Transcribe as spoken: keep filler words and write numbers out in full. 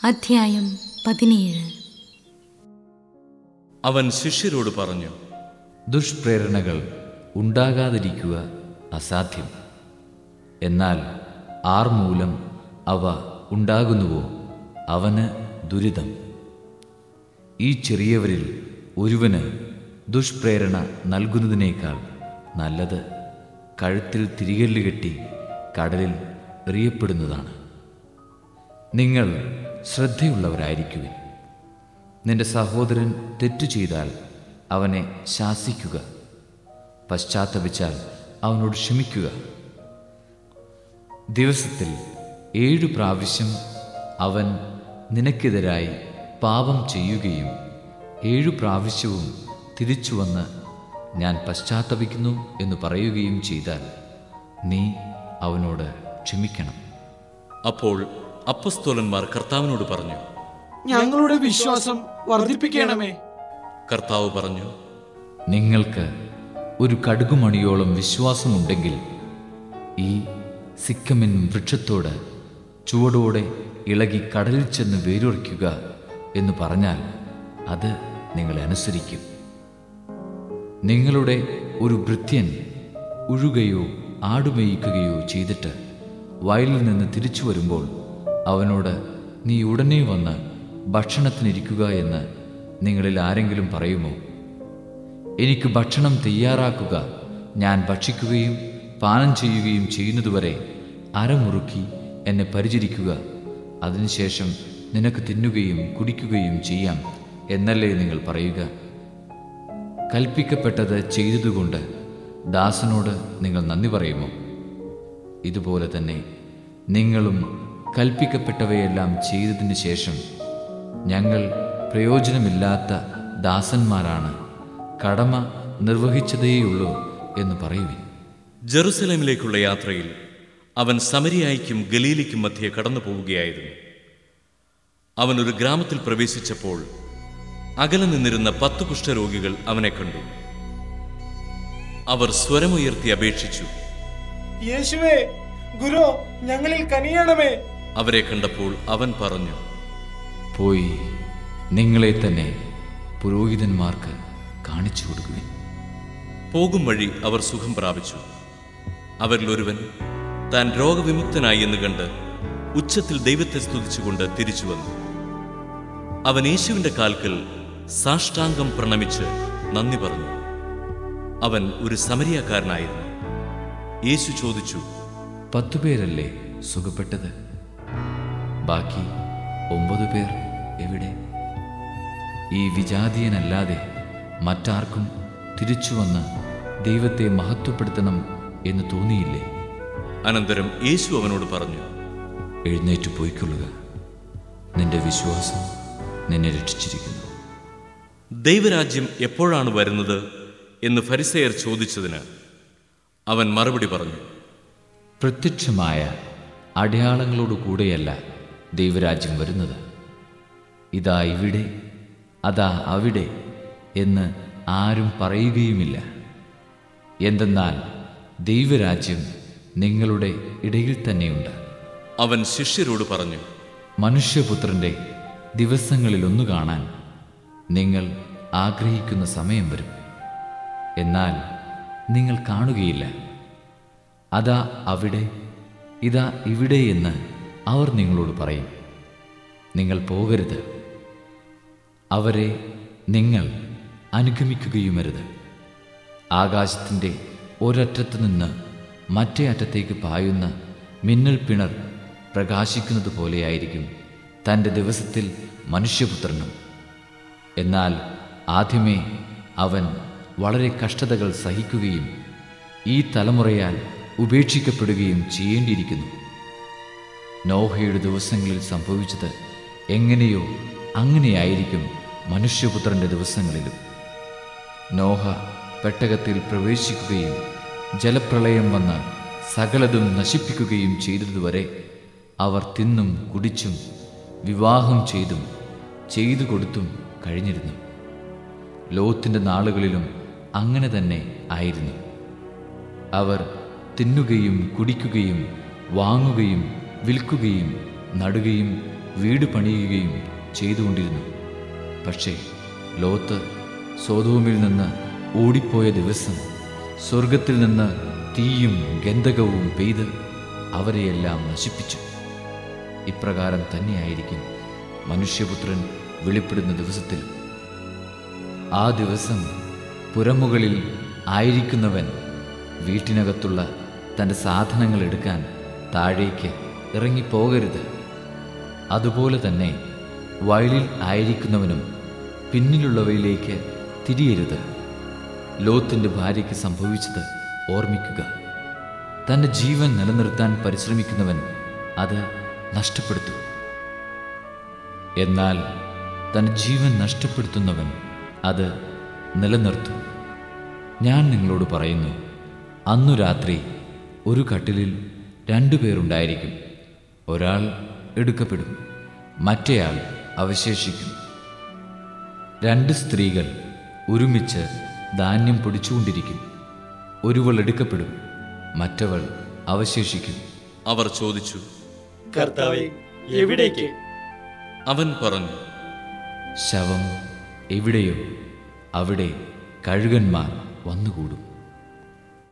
അധ്യായം പതിനേഴ്. അവൻ ശിഷ്യരോട് പറഞ്ഞു, ദുഷ്പ്രേരണകൾ ഉണ്ടാകാതിരിക്കുക അസാധ്യം. എന്നാൽ ആർ മൂലം അവ ഉണ്ടാകുന്നുവോ അവന് ദുരിതം. ഈ ചെറിയവരിൽ ഒരുവന് ദുഷ്പ്രേരണ നൽകുന്നതിനേക്കാൾ നല്ലത് കഴുത്തിൽ തിരികല്ല് കെട്ടി കടലിൽ എറിയപ്പെടുന്നതാണ്. നിങ്ങൾ ശ്രദ്ധയുള്ളവരായിരിക്കുവിൻ. നിന്റെ സഹോദരൻ തെറ്റു ചെയ്താൽ അവനെ ശാസിക്കുക. പശ്ചാത്തപിച്ചാൽ അവനോട് ക്ഷമിക്കുക. ദിവസത്തിൽ ഏഴു പ്രാവശ്യം അവൻ നിനക്കെതിരായി പാപം ചെയ്യുകയും ഏഴു പ്രാവശ്യവും തിരിച്ചു വന്ന് ഞാൻ പശ്ചാത്തപിക്കുന്നു എന്ന് പറയുകയും ചെയ്താൽ നീ അവനോട് ക്ഷമിക്കണം. അപ്പോൾ അപ്പസ്തോലന്മാർ കർത്താവിനോട് പറഞ്ഞു, ഞങ്ങളുടെ വിശ്വാസം വർദ്ധിപ്പിക്കണമേ. കർത്താവ് പറഞ്ഞു, നിങ്ങൾക്ക് ഒരു കടുകുമണിയോളം വിശ്വാസമുണ്ടെങ്കിൽ ഈ സിക്കമിൻ വൃക്ഷത്തോട് ചുവടോടെ ഇളകി കടലിൽ ചെന്ന് വേരുറയ്ക്കുക എന്ന് പറഞ്ഞാൽ അത് നിങ്ങളെ അനുസരിക്കും. നിങ്ങളുടെ ഒരു ഭൃത്യൻ ഉഴുകയോ ആടുമേയിക്കുകയോ ചെയ്തിട്ട് വയലിൽ നിന്ന് തിരിച്ചു വരുമ്പോൾ അവനോട് നീ ഉടനെ വന്ന് ഭക്ഷണത്തിനിരിക്കുക എന്ന് നിങ്ങളിൽ ആരെങ്കിലും പറയുമോ? എനിക്ക് ഭക്ഷണം തയ്യാറാക്കുക, ഞാൻ ഭക്ഷിക്കുകയും പാനം ചെയ്യുകയും ചെയ്യുന്നതുവരെ അരമുറുക്കി എന്നെ പരിചരിക്കുക, അതിനുശേഷം നിനക്ക് തിന്നുകയും കുടിക്കുകയും ചെയ്യാം എന്നല്ലേ നിങ്ങൾ പറയുക? കൽപ്പിക്കപ്പെട്ടത് ചെയ്തതുകൊണ്ട് ദാസനോട് നിങ്ങൾ നന്ദി പറയുമോ? ഇതുപോലെ തന്നെ നിങ്ങളും കൽപ്പിക്കപ്പെട്ടവയെല്ലാം ചെയ്തതിന് ശേഷം ഞങ്ങൾ പ്രയോജനമില്ലാത്ത ദാസന്മാരാണ്, കടമ നിർവഹിച്ചതേയുള്ളൂ എന്ന് പറയുവിൻ. ജെറുസലേമിലേക്കുള്ള യാത്രയിൽ അവൻ സമരിയായിക്കും ഗലീലിക്കും മധ്യേ കടന്നു പോവുകയായിരുന്നു. അവൻ ഒരു ഗ്രാമത്തിൽ പ്രവേശിച്ചപ്പോൾ അകലെ നിന്നിരുന്ന പത്ത് കുഷ്ഠരോഗികൾ അവനെ കണ്ടു. അവർ സ്വരമുയർത്തി അപേക്ഷിച്ചു, യേശുവേ, ഗുരു, ഞങ്ങളിൽ കനിയണമേ. അവരെ കണ്ടപ്പോൾ അവൻ പറഞ്ഞു, പോയി നിങ്ങളെ തന്നെ പുരോഹിതന്മാർക്ക് കാണിച്ചു കൊടുക്കുവിൻ. പോകും വഴി അവർ സുഖം പ്രാപിച്ചു. അവരിലൊരുവൻ താൻ രോഗവിമുക്തനായി എന്ന് കണ്ട് ഉച്ചത്തിൽ ദൈവത്തെ സ്തുതിച്ചുകൊണ്ട് തിരിച്ചു വന്നു. അവൻ യേശുവിന്റെ കാൽക്കൽ സാഷ്ടാംഗം പ്രണമിച്ച് നന്ദി പറഞ്ഞു. അവൻ ഒരു സമരിയാക്കാരനായിരുന്നു. യേശു ചോദിച്ചു, പത്തു പേരല്ലേ സുഖപ്പെട്ടത്? ബാക്കി ഒമ്പത് പേർ എവിടെ? ഈ വിജാതീയനല്ലാതെ മറ്റാർക്കും തിരിച്ചു വന്ന് ദൈവത്തെ മഹത്വപ്പെടുത്തണം എന്ന് തോന്നിയില്ലേ? അനന്തരം യേശു അവനോട് പറഞ്ഞു, എഴുന്നേറ്റ് പോയിക്കൊള്ളുക, നിന്റെ വിശ്വാസം നിന്നെ രക്ഷിച്ചിരിക്കുന്നു. ദൈവരാജ്യം എപ്പോഴാണ് വരുന്നത് എന്ന് ഫരിസേയർ ചോദിച്ചതിന് അവൻ മറുപടി പറഞ്ഞു, പ്രത്യക്ഷമായ അടയാളങ്ങളോടുകൂടെയല്ല ദൈവരാജ്യം വരുന്നത്. ഇതാ ഇവിടെ, അതാ അവിടെ എന്ന് ആരും പറയുകയുമില്ല. എന്തെന്നാൽ ദൈവരാജ്യം നിങ്ങളുടെ ഇടയിൽ തന്നെയുണ്ട്. അവൻ ശിഷ്യരോട് പറഞ്ഞു, മനുഷ്യപുത്രന്റെ ദിവസങ്ങളിലൊന്നു കാണാൻ നിങ്ങൾ ആഗ്രഹിക്കുന്ന സമയം വരും, എന്നാൽ നിങ്ങൾ കാണുകയില്ല. അതാ അവിടെ, ഇതാ ഇവിടെ എന്ന് അവർ നിങ്ങളോട് പറയും. നിങ്ങൾ പോകരുത്, അവരെ നിങ്ങൾ അനുഗമിക്കുകയുമരുത്. ആകാശത്തിൻ്റെ ഒരറ്റത്തു നിന്ന് മറ്റേ അറ്റത്തേക്ക് പായുന്ന മിന്നൽ പിണർ പ്രകാശിക്കുന്നത് പോലെയായിരിക്കും തൻ്റെ ദിവസത്തിൽ മനുഷ്യപുത്രനും. എന്നാൽ ആദ്യമേ അവൻ വളരെ കഷ്ടതകൾ സഹിക്കുകയും ഈ തലമുറയാൽ ഉപേക്ഷിക്കപ്പെടുകയും ചെയ്യേണ്ടിയിരിക്കുന്നു. നോഹയുടെ ദിവസങ്ങളിൽ സംഭവിച്ചത് എങ്ങനെയോ അങ്ങനെയായിരിക്കും മനുഷ്യപുത്രന്റെ ദിവസങ്ങളിലും. നോഹ പെട്ടകത്തിൽ പ്രവേശിക്കുകയും ജലപ്രളയം വന്ന് സകലതും നശിപ്പിക്കുകയും ചെയ്തതുവരെ അവർ തിന്നും കുടിച്ചും വിവാഹം ചെയ്തും ചെയ്തു കൊടുത്തും കഴിഞ്ഞിരുന്നു. ലോത്തിന്റെ നാളുകളിലും അങ്ങനെ തന്നെ ആയിരുന്നു. അവർ തിന്നുകയും കുടിക്കുകയും വാങ്ങുകയും വിൽക്കുകയും നടുകയും വീട് പണിയുകയും ചെയ്തുകൊണ്ടിരുന്നു. പക്ഷേ ലോത്ത് സൊദോമിൽ നിന്ന് ഓടിപ്പോയ ദിവസം സ്വർഗത്തിൽ നിന്ന് തീയും ഗന്ധകവും പെയ്ത് അവരെയെല്ലാം നശിപ്പിച്ചു. ഇപ്രകാരം തന്നെയായിരിക്കും മനുഷ്യപുത്രൻ വെളിപ്പെടുന്ന ദിവസത്തിൽ. ആ ദിവസം പുരമുകളിൽ ആയിരിക്കുന്നവൻ വീട്ടിനകത്തുള്ള തൻ്റെ സാധനങ്ങൾ എടുക്കാൻ താഴേക്ക് ഇറങ്ങിപ്പോകരുത്. അതുപോലെ തന്നെ വയലിൽ ആയിരിക്കുന്നവനും പിന്നിലുള്ളവയിലേക്ക് തിരിയരുത്. ലോത്തിൻ്റെ ഭാര്യയ്ക്ക് സംഭവിച്ചത് ഓർമ്മിക്കുക. തൻ്റെ ജീവൻ നിലനിർത്താൻ പരിശ്രമിക്കുന്നവൻ അത് നഷ്ടപ്പെടുത്തും. എന്നാൽ തൻ്റെ ജീവൻ നഷ്ടപ്പെടുത്തുന്നവൻ അത് നിലനിർത്തും. ഞാൻ നിങ്ങളോട് പറയുന്നു, അന്നു രാത്രി ഒരു കട്ടിലിൽ രണ്ടു പേരുണ്ടായിരിക്കും. ഒരാൾ എടുക്കപ്പെടും, മറ്റേയാൾ അവശേഷിക്കും. രണ്ട് സ്ത്രീകൾ ഒരുമിച്ച് ധാന്യം പൊടിച്ചുകൊണ്ടിരിക്കും. ഒരുവൾ എടുക്കപ്പെടും, മറ്റവൾ അവശേഷിക്കും. അവർ ചോദിച്ചു, കർത്താവേ, എവിടേക്ക്? അവൻ പറഞ്ഞു, ശവം എവിടെയോ അവിടെ കഴുകന്മാർ വന്നുകൂടും.